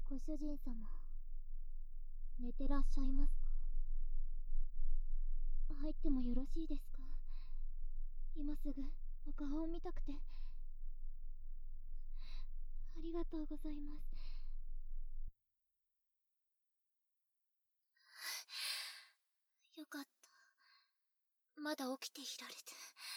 ご主人様、寝てらっしゃいますか？入ってもよろしいですか？今すぐお顔を見たくて。ありがとうございます。よかった。まだ起きていられて。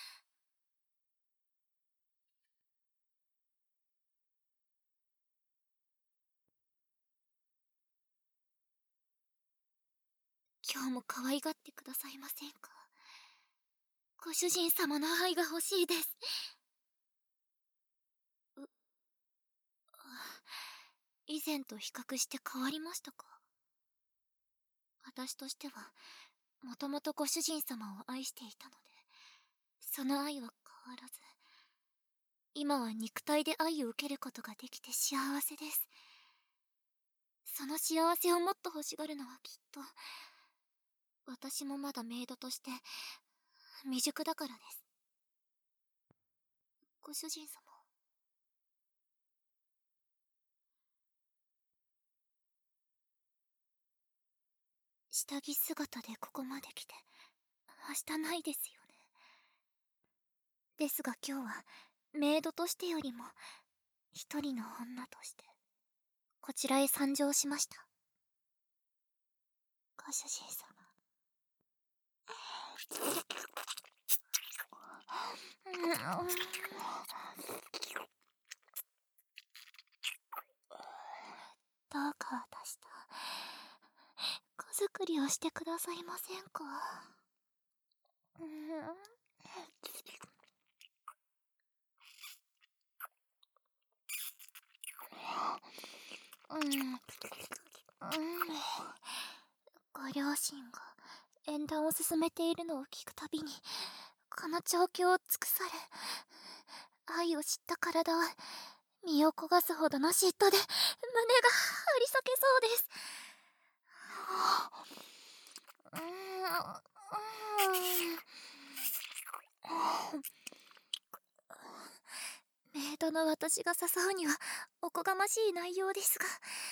今日も可愛がってくださいませんか？ご主人様の愛が欲しいです。以前と比較して変わりましたか？私としては、もともとご主人様を愛していたので、その愛は変わらず、今は肉体で愛を受けることができて幸せです。その幸せをもっと欲しがるのはきっと、私もまだメイドとして未熟だからです。ご主人様、下着姿でここまで来て明日ないですよね。ですが今日はメイドとしてよりも一人の女としてこちらへ参上しました。ご主人様、どうか私と子作りをしてくださいませんか？ご両親が縁談を進めているのを聞くたびにこの状況を尽くされ、愛を知った体は身を焦がすほどの嫉妬で胸が張り裂けそうです。メイドの私が誘うにはおこがましい内容ですが、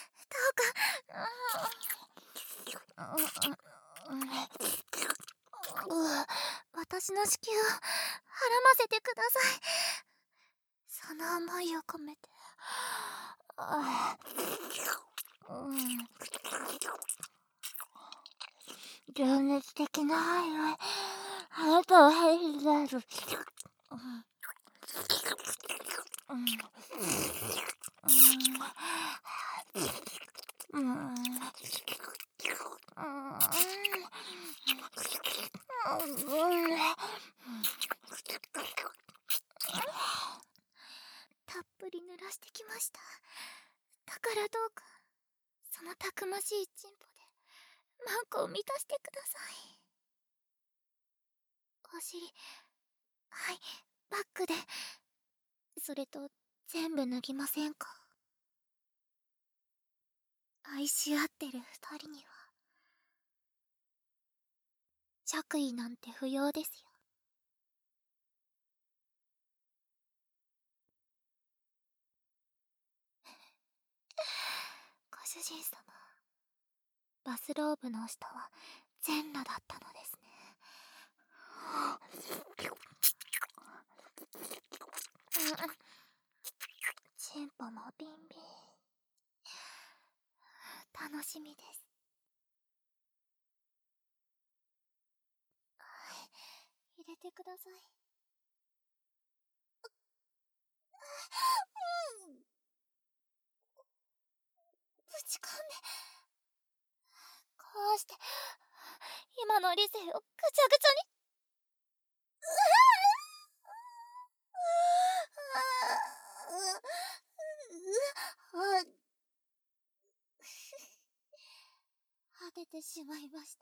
どうか私の子宮をはらませてください。その思いを込めて。情熱的な愛はあなたをヘリである。たっぷり濡らしてきました。だからどうかそのたくましいチンポでマンコを満たしてください。お尻、はい、バックで。それと全部脱ぎませんか？愛し合ってる二人には着衣なんて不要ですよ。ご主人様、バスローブの下は全裸だったのですね。チンポもビンビン。楽しみです。入れてください。ぶち込んで、こうして今の理性をぐちゃぐちゃに。果ててしまいました。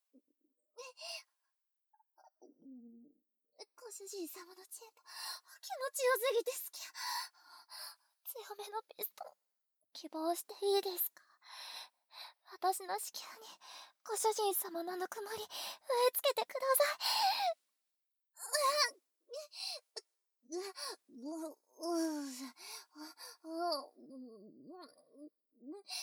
ご主人様のチンポ気持ちよすぎて好き。強めのピストン希望していいですか？私の子宮にご主人様のぬくもり植え付けてください。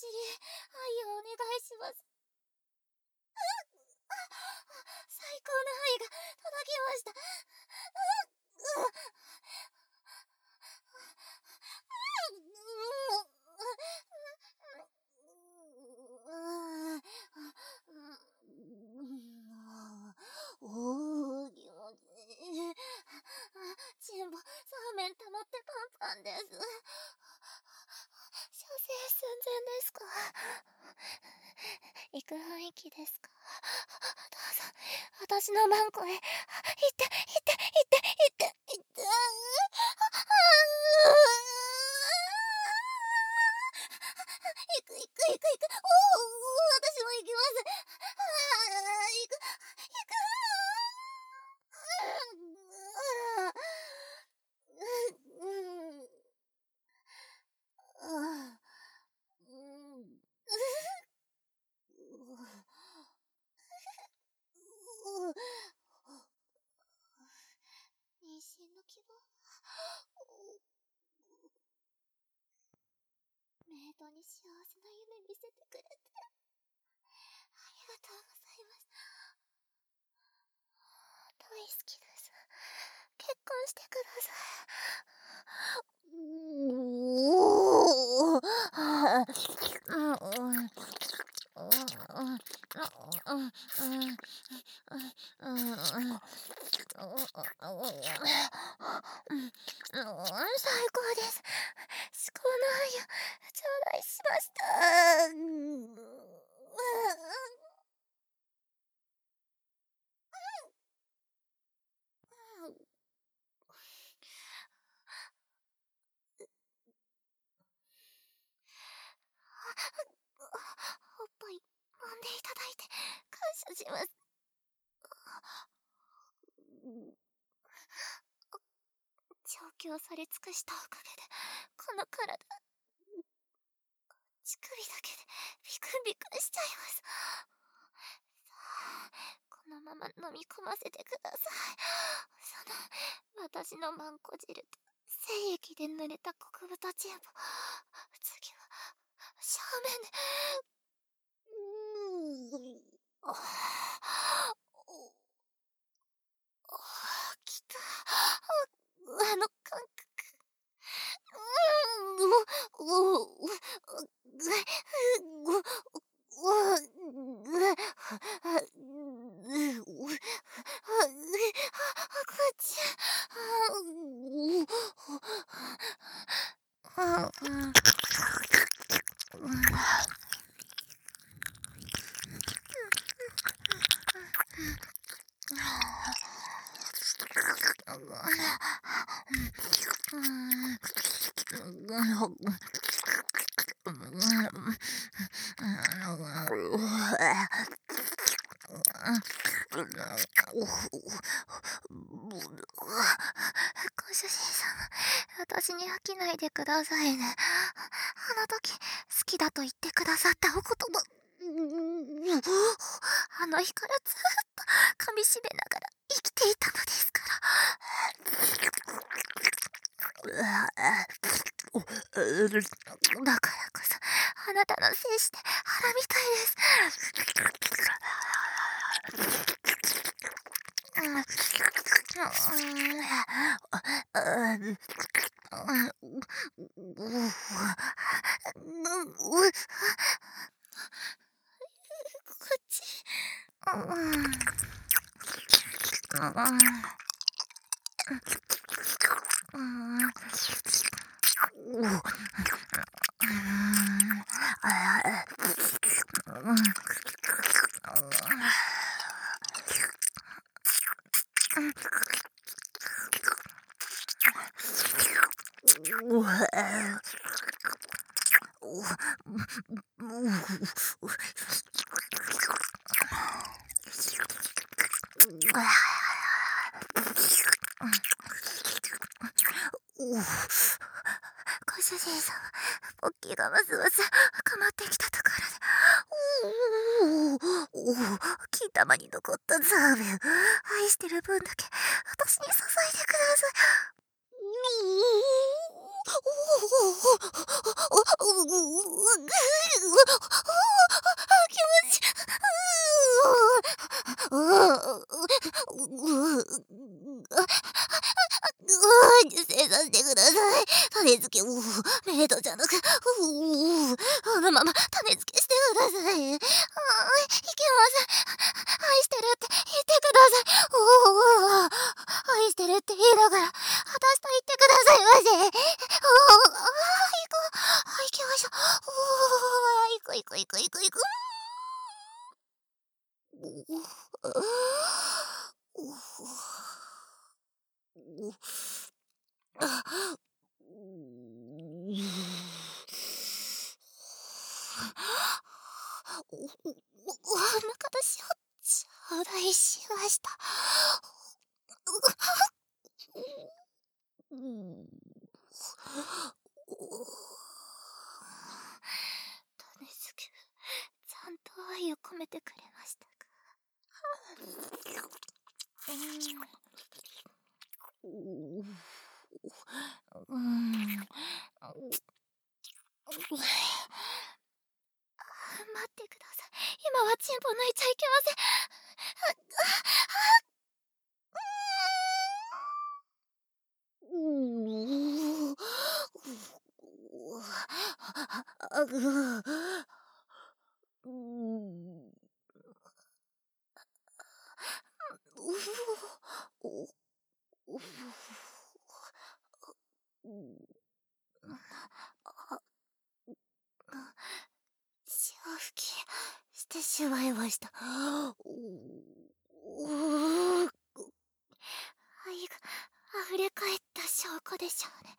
に愛をお願いします。最高の愛が届きました。おー、気持ちいい。チンボ、そうめん溜まってパンパンです。射精寸前ですか？行く雰囲気ですか？どうぞ、私のマンコへ、行って、行って、行って、行って、行って、行く、行く、行く、行く、私も行きます。行く、行く、妊娠の希望、メイドに幸せな夢見せてくれてありがとうございます。大好きです。結婚してくださ最高です。至高の愛を頂戴しました。おっぱい揉んでいただいて感謝します。調教され尽くしたおかげでこの体、乳首だけでビクンビクンしちゃいます。さあ、このまま飲み込ませてください。その私のマンコ汁と精液で濡れた極太チンポ、次は正面できた。あの感覚。ご主人様、私に飽きないでくださいね。あの時、好きだと言ってくださったお言葉。あの日からずっと噛みしめながら生きていたのですから。だからこそ、あなたの精子で腹みたいです。こっち。ご主人様、ポッキーがますます深まってきたところで、金玉に残ったザーメン、愛してる分だけ私に注いでください。 受精させてください。種付けを、メイドじゃなく、あのまま種付けしてください。いけません。愛してるって言ってください。愛してるって言いながら、私と言ってくださいませ。行きましょう。行く。お腹出しを頂戴しました。種付け、ちゃんと愛を込めてくれましたか。待ってください。今はチンポ抜いちゃいけません。潮吹きしてしまいました。愛が溢れ返った証拠でしょうね。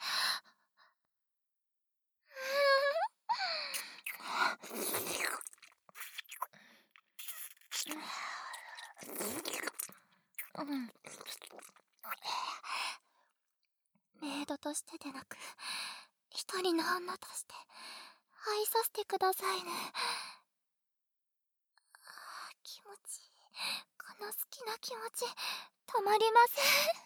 メイドとしてでなく、一人の女として愛させてくださいね。気持ちいい。この好きな気持ち止まりません。